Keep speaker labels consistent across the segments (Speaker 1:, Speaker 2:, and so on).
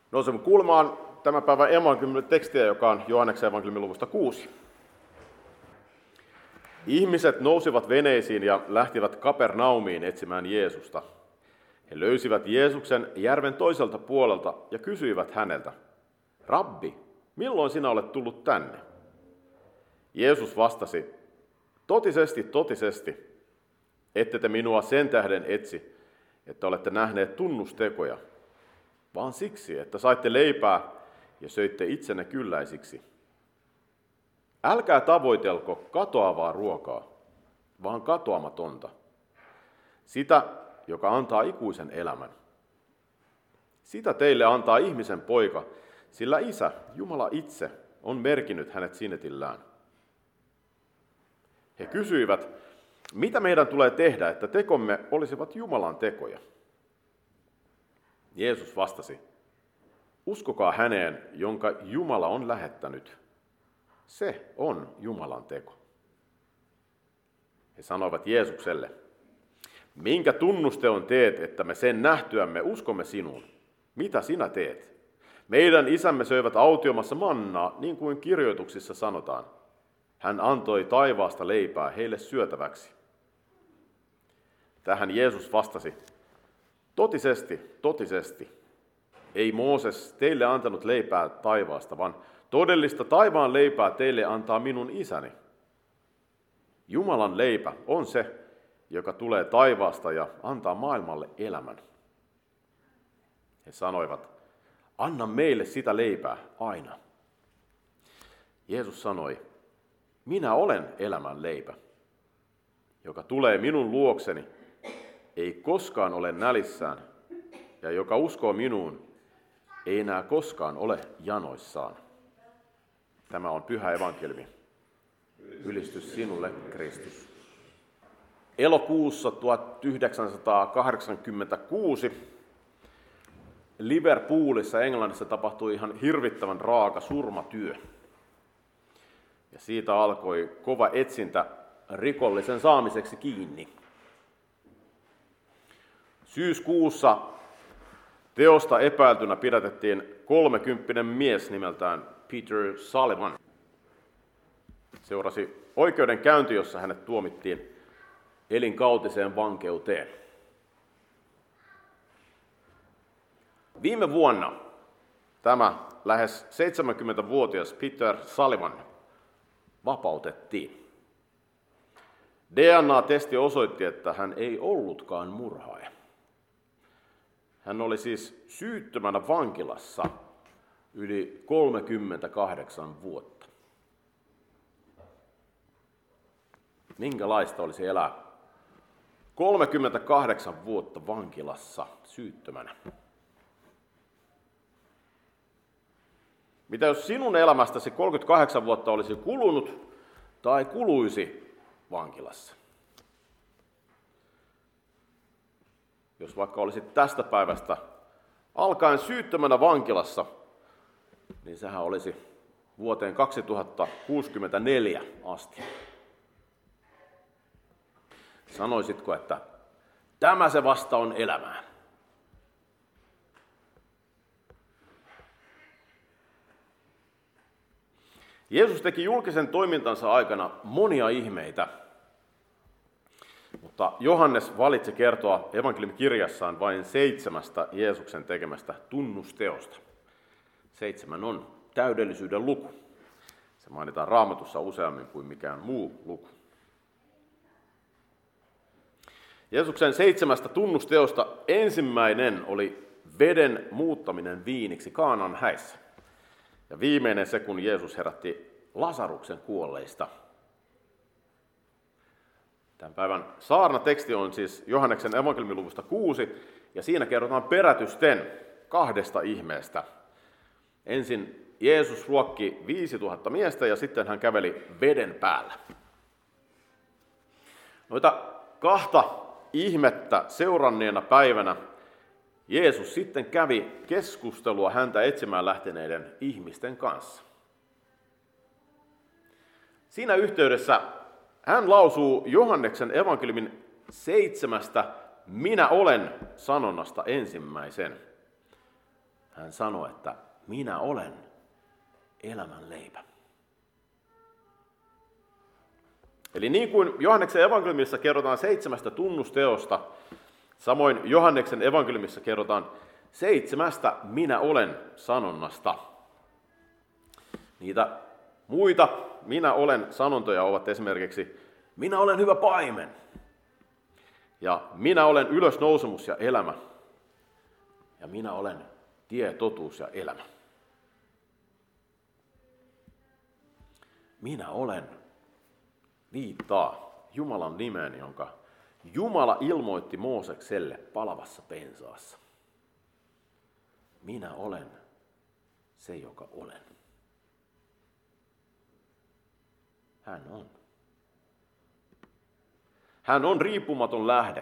Speaker 1: Nousemme kuulemaan tämän päivän evankeliumin tekstiä, joka on Johanneksen evankeliumin luvusta 6. Ihmiset nousivat veneisiin ja lähtivät Kapernaumiin etsimään Jeesusta. He löysivät Jeesuksen järven toiselta puolelta ja kysyivät häneltä: "Rabbi, milloin sinä olet tullut tänne?" Jeesus vastasi: "Totisesti, totisesti, ette te minua sen tähden etsi, että olette nähneet tunnustekoja, vaan siksi, että saitte leipää ja söitte itsenne kylläisiksi. Älkää tavoitelko katoavaa ruokaa, vaan katoamatonta, sitä, joka antaa ikuisen elämän. Sitä teille antaa ihmisen poika, sillä Isä, Jumala itse, on merkinnyt hänet sinetillään." He kysyivät: "Mitä meidän tulee tehdä, että tekomme olisivat Jumalan tekoja?" Jeesus vastasi: "Uskokaa häneen, jonka Jumala on lähettänyt. Se on Jumalan teko." He sanoivat Jeesukselle: "Minkä tunnusteon teet, että me sen nähtyämme uskomme sinuun? Mitä sinä teet? Meidän isämme söivät autiomassa mannaa, niin kuin kirjoituksissa sanotaan. Hän antoi taivaasta leipää heille syötäväksi." Tähän Jeesus vastasi: "Totisesti, totisesti, ei Mooses teille antanut leipää taivaasta, vaan todellista taivaan leipää teille antaa minun isäni. Jumalan leipä on se, joka tulee taivaasta ja antaa maailmalle elämän." He sanoivat: "Anna meille sitä leipää aina." Jeesus sanoi: "Minä olen elämän leipä. Joka tulee minun luokseni, ei koskaan ole nälissään, ja joka uskoo minuun, ei enää koskaan ole janoissaan." Tämä on pyhä evankeliumi. Ylistys sinulle, Kristus. Elokuussa 1986 Liverpoolissa Englannissa tapahtui ihan hirvittävän raaka surmatyö. Ja siitä alkoi kova etsintä rikollisen saamiseksi kiinni. Syyskuussa teosta epäiltynä pidätettiin 30 mies nimeltään Peter Sullivan. Seurasi oikeudenkäynti, jossa hänet tuomittiin elinkautiseen vankeuteen. Viime vuonna tämä lähes 70-vuotias Peter Sullivan vapautettiin. DNA-testi osoitti, että hän ei ollutkaan murhaaja. Hän oli siis syyttömänä vankilassa yli 38 vuotta. Minkälaista olisi elää 38 vuotta vankilassa syyttömänä? Mitä jos sinun elämästäsi 38 vuotta olisi kulunut tai kuluisi vankilassa? Jos vaikka olisit tästä päivästä alkaen syyttömänä vankilassa, niin sehän olisi vuoteen 2064 asti. Sanoisitko, että tämä se vasta on elämää? Jeesus teki julkisen toimintansa aikana monia ihmeitä, mutta Johannes valitsi kertoa evankeliumikirjassaan vain 7 Jeesuksen tekemästä tunnusteosta. 7 on täydellisyyden luku. Se mainitaan Raamatussa useammin kuin mikään muu luku. Jeesuksen 7 tunnusteosta ensimmäinen oli veden muuttaminen viiniksi Kaanan häissä. Ja viimeinen se, kun Jeesus herätti Lasaruksen kuolleista. Tämän päivän saarnateksti on siis Johanneksen evankeliumin luvusta 6, ja siinä kerrotaan perätysten 2 ihmeestä. Ensin Jeesus ruokki 5000 miestä, ja sitten hän käveli veden päällä. Noita 2 ihmettä seuranneena päivänä Jeesus sitten kävi keskustelua häntä etsimään lähteneiden ihmisten kanssa. Siinä yhteydessä hän lausuu Johanneksen evankeliumin 7 minä olen sanonnasta ensimmäisen. hän sanoi, että minä olen elämän leipä. Eli niin kuin Johanneksen evankeliumissa kerrotaan 7 tunnusteosta, samoin Johanneksen evankeliumissa kerrotaan 7 minä olen sanonnasta. Niitä muita minä olen sanontoja ovat esimerkiksi minä olen hyvä paimen ja minä olen ylösnousemus ja elämä ja minä olen tie, totuus ja elämä. Minä olen viittaa Jumalan nimeen, jonka Jumala ilmoitti Moosekselle palavassa pensaassa. Minä olen se, joka olen. Hän on. Hän on riippumaton lähde.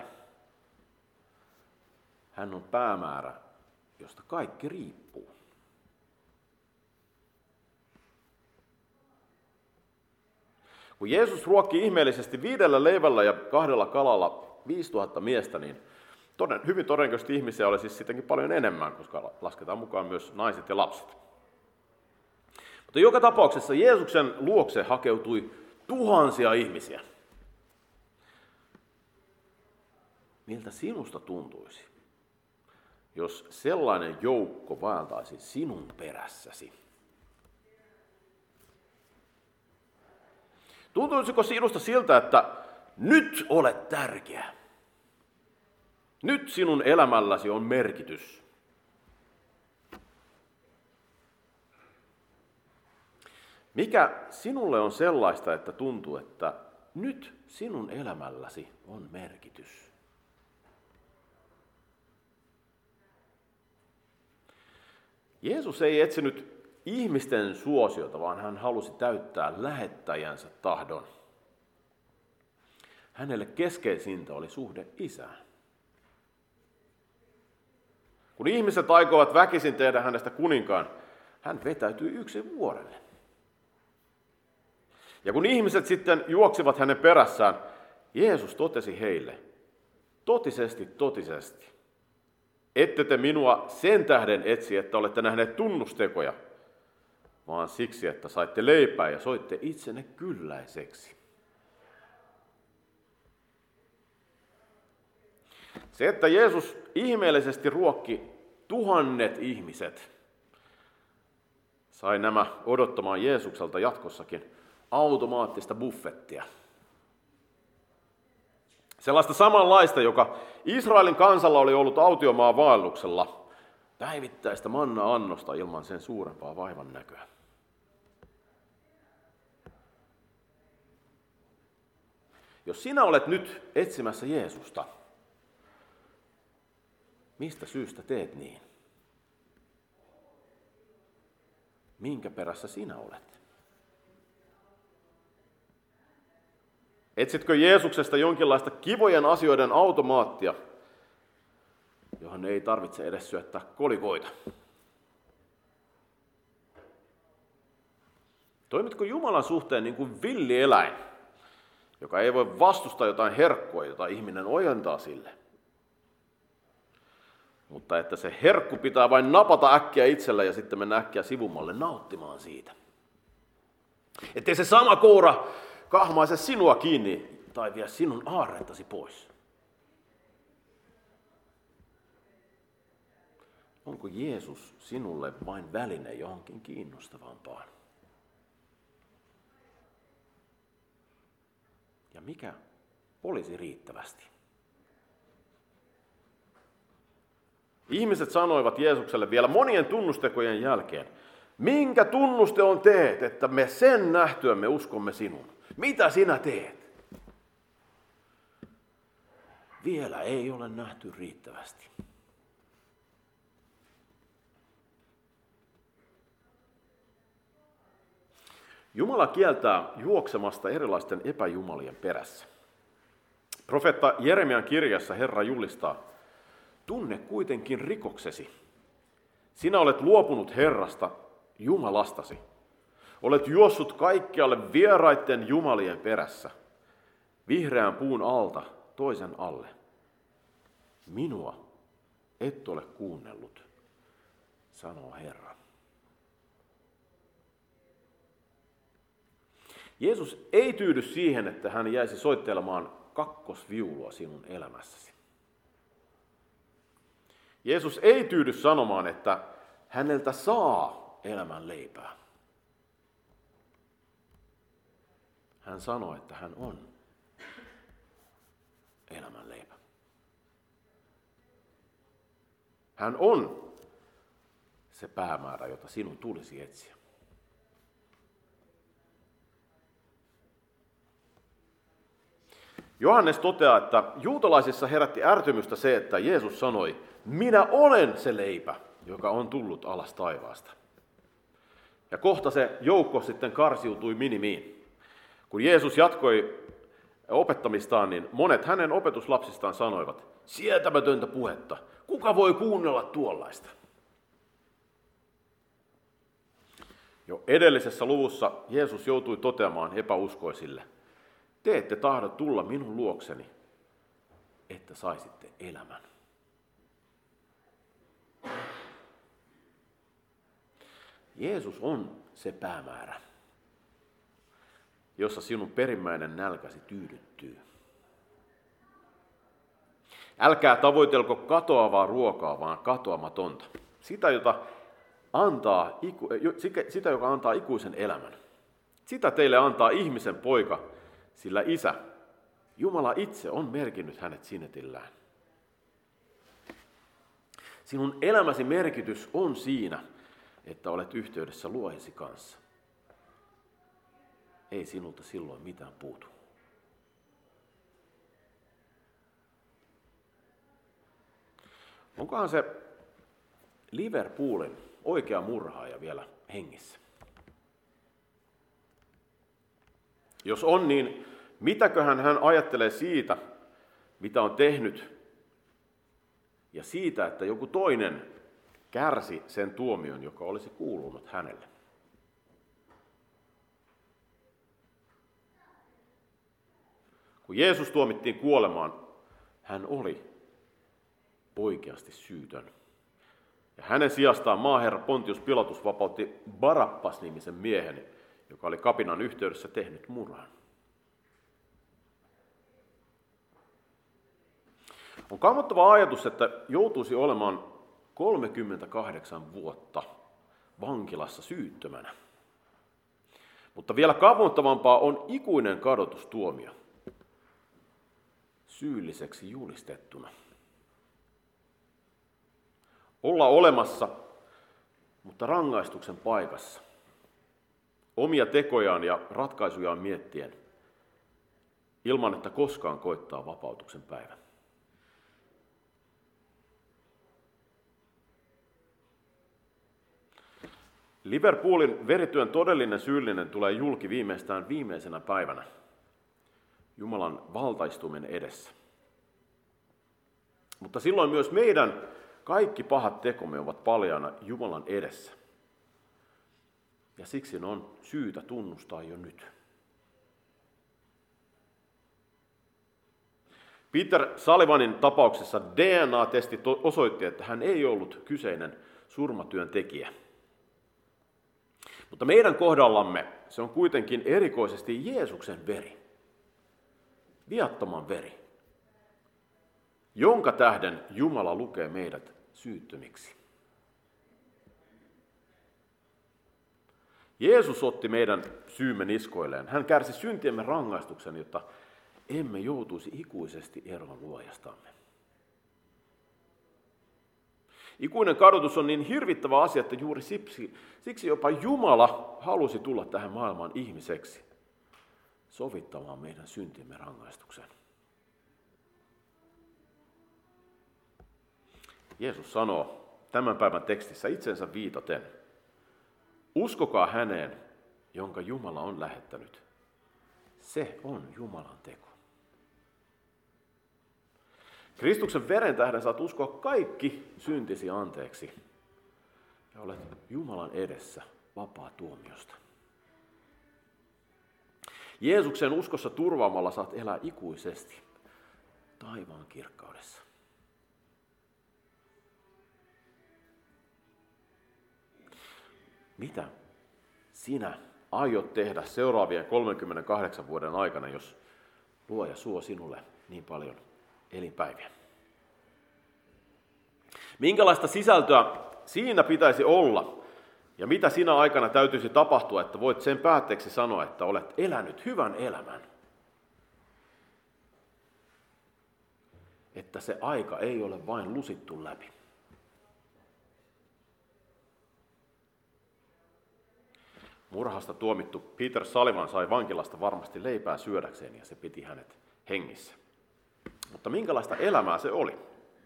Speaker 1: Hän on päämäärä, josta kaikki riippuu. Kun Jeesus ruokki ihmeellisesti 5 leivällä ja 2 kalalla 5000 miestä, niin hyvin todennäköisesti ihmisiä oli siis sittenkin paljon enemmän, koska lasketaan mukaan myös naiset ja lapset. Mutta joka tapauksessa Jeesuksen luokse hakeutui tuhansia ihmisiä. Miltä sinusta tuntuisi, jos sellainen joukko vaeltaisi sinun perässäsi? Tuntuisiko sinusta siltä, että nyt olet tärkeä? Nyt sinun elämälläsi on merkitys. Mikä sinulle on sellaista, että tuntuu, että nyt sinun elämälläsi on merkitys? Jeesus ei etsinyt ihmisten suosiota, vaan hän halusi täyttää lähettäjänsä tahdon. Hänelle keskeisintä oli suhde Isään. Kun ihmiset aikovat väkisin tehdä hänestä kuninkaan, hän vetäytyi yksin vuorelle. Ja kun ihmiset sitten juoksivat hänen perässään, Jeesus totesi heille, totisesti, totisesti, ette te minua sen tähden etsi, että olette nähneet tunnustekoja, vaan siksi, että saitte leipää ja soitte itsenne kylläiseksi. Se, että Jeesus ihmeellisesti ruokki 1000 ihmiset, sai nämä odottamaan Jeesukselta jatkossakin automaattista buffettia. Sellaista samanlaista, joka Israelin kansalla oli ollut autiomaan vaelluksella, päivittäistä manna-annosta ilman sen suurempaa vaivan näköä. Jos sinä olet nyt etsimässä Jeesusta, mistä syystä teet niin? Minkä perässä sinä olet? Etsitkö Jeesuksesta jonkinlaista kivojen asioiden automaattia, johon ei tarvitse edes syöttää kolikoita? Toimitko Jumalan suhteen niin kuin villieläin, joka ei voi vastustaa jotain herkkua, jota ihminen ojentaa sille? Mutta että se herkku pitää vain napata äkkiä itsellä ja sitten mennä äkkiä sivumalle nauttimaan siitä. Ettei se sama koura kahmaise sinua kiinni tai vie sinun aarrettasi pois. Onko Jeesus sinulle vain väline johonkin kiinnostavampaan? Ja mikä olisi riittävästi? Ihmiset sanoivat Jeesukselle vielä monien tunnustekojen jälkeen, minkä tunnusteon teet, että me sen nähtyämme uskomme sinun? Mitä sinä teet? Vielä ei ole nähty riittävästi. Jumala kieltää juoksemasta erilaisten epäjumalien perässä. Profeetta Jeremian kirjassa Herra julistaa, tunne kuitenkin rikoksesi. Sinä olet luopunut Herrasta, Jumalastasi. Olet juossut kaikkialle vieraitten jumalien perässä, vihreän puun alta toisen alle. Minua et ole kuunnellut. sanoo Herra. Jeesus ei tyydy siihen, että hän jäisi soittelemaan kakkosviulua sinun elämässäsi. Jeesus ei tyydy sanomaan, että häneltä saa elämän leipää. Hän sanoo, että hän on elämän leipä. Hän on se päämäärä, jota sinun tulisi etsiä. Johannes toteaa, että juutalaisissa herätti ärtymystä se, että Jeesus sanoi, minä olen se leipä, joka on tullut alas taivaasta. Ja kohta se joukko sitten karsiutui minimiin. Kun Jeesus jatkoi opettamistaan, niin monet hänen opetuslapsistaan sanoivat, sietämätöntä puhetta, kuka voi kuunnella tuollaista? Jo edellisessä luvussa Jeesus joutui toteamaan epäuskoisille, te ette tahdo tulla minun luokseni, että saisitte elämän. Jeesus on se päämäärä, jossa sinun perimmäinen nälkäsi tyydyttyy. Älkää tavoitelko katoavaa ruokaa, vaan katoamatonta. Sitä, joka antaa ikuisen elämän. Sitä teille antaa ihmisen poika, sillä Isä, Jumala itse on merkinnyt hänet sinetillään. Sinun elämäsi merkitys on siinä, että olet yhteydessä luojesi kanssa. Ei sinulta silloin mitään puutu. Onkohan se Liverpoolin oikea murhaaja vielä hengissä? Jos on, niin mitäköhän hän ajattelee siitä, mitä on tehnyt, ja siitä, että joku toinen kärsi sen tuomion, joka olisi kuulunut hänelle? Kun Jeesus tuomittiin kuolemaan, hän oli oikeasti syytön. Ja hänen sijastaan maaherra Pontius Pilatus vapautti Barabas-nimisen miehen, joka oli kapinan yhteydessä tehnyt murhan. On kammottava ajatus, että joutuisi olemaan 38 vuotta vankilassa syyttömänä. Mutta vielä kammottavampaa on ikuinen kadotustuomio, syylliseksi julistettuna. Olla olemassa, mutta rangaistuksen paikassa. Omia tekojaan ja ratkaisujaan miettien, ilman että koskaan koittaa vapautuksen päivä. Liverpoolin verityön todellinen syyllinen tulee julki viimeistään viimeisenä päivänä, Jumalan valtaistumen edessä. Mutta silloin myös meidän kaikki pahat tekomme ovat paljaana Jumalan edessä. Ja siksi ne on syytä tunnustaa jo nyt. Peter Sullivanin tapauksessa DNA-testi osoitti, että hän ei ollut kyseinen surmatyön tekijä. Mutta meidän kohdallamme se on kuitenkin erikoisesti Jeesuksen veri, viattoman veri, jonka tähden Jumala lukee meidät syyttömiksi. Jeesus otti meidän syymme niskoilleen. Hän kärsi syntiemme rangaistuksen, jotta emme joutuisi ikuisesti eroon luojastamme. Ikuinen kadotus on niin hirvittävä asia, että juuri siksi jopa Jumala halusi tulla tähän maailmaan ihmiseksi, sovittamaan meidän syntiemme rangaistuksen. Jeesus sanoo tämän päivän tekstissä itsensä viitaten, uskokaa häneen, jonka Jumala on lähettänyt. Se on Jumalan teko. Kristuksen veren tähden saat uskoa kaikki syntisi anteeksi ja olet Jumalan edessä vapaa tuomiosta. Jeesuksen uskossa turvaamalla saat elää ikuisesti taivaan kirkkaudessa. mitä sinä aiot tehdä seuraavien 38 vuoden aikana, jos Luoja suo sinulle niin paljon elinpäiviä? Minkälaista sisältöä siinä pitäisi olla ja mitä siinä aikana täytyisi tapahtua, että voit sen päätteeksi sanoa, että olet elänyt hyvän elämän? Että se aika ei ole vain lusittu läpi. Murhasta tuomittu Peter Sullivan sai vankilasta varmasti leipää syödäkseen ja se piti hänet hengissä. Mutta minkälaista elämää se oli?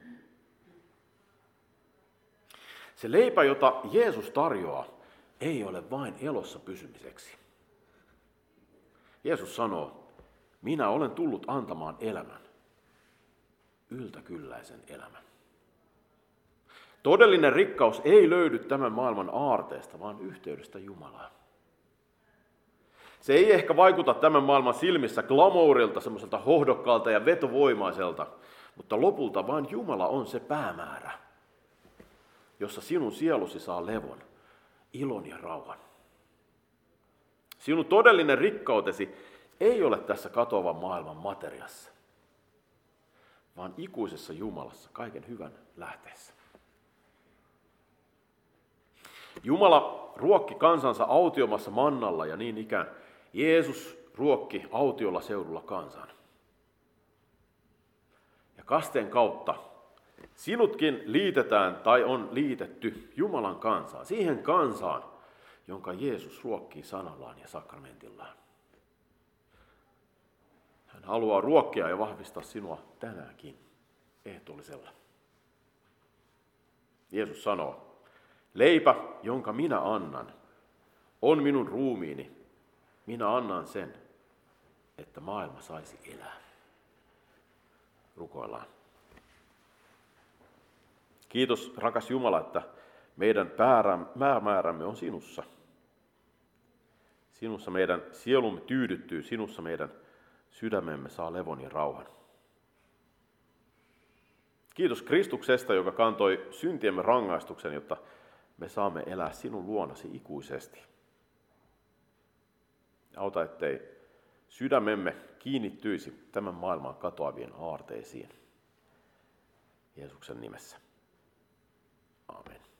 Speaker 1: Se leipä, jota Jeesus tarjoaa, ei ole vain elossa pysymiseksi. Jeesus sanoo, minä olen tullut antamaan elämän, yltäkylläisen elämän. Todellinen rikkaus ei löydy tämän maailman aarteesta, vaan yhteydestä Jumalaan. Se ei ehkä vaikuta tämän maailman silmissä glamourilta, semmoiselta hohdokkaalta ja vetovoimaiselta, mutta lopulta vain Jumala on se päämäärä, jossa sinun sielusi saa levon, ilon ja rauhan. Sinun todellinen rikkautesi ei ole tässä katoavan maailman materiassa, vaan ikuisessa Jumalassa, kaiken hyvän lähteessä. Jumala ruokki kansansa autiomassa mannalla ja niin ikään Jeesus ruokki autiolla seudulla kansan. Ja kasteen kautta sinutkin liitetään tai on liitetty Jumalan kansaan, siihen kansaan, jonka Jeesus ruokkii sanallaan ja sakramentillaan. Hän haluaa ruokkia ja vahvistaa sinua tänäänkin ehtoollisella. Jeesus sanoo, leipä, jonka minä annan, on minun ruumiini. Minä annan sen, että maailma saisi elää. Rukoillaan. Kiitos, rakas Jumala, että meidän päämäärämme on sinussa. Sinussa meidän sielumme tyydyttyy, sinussa meidän sydämemme saa levon ja rauhan. Kiitos Kristuksesta, joka kantoi syntiemme rangaistuksen, jotta me saamme elää sinun luonasi ikuisesti. Auta, ettei sydämemme kiinnittyisi tämän maailman katoavien aarteisiin. Jeesuksen nimessä. Amen.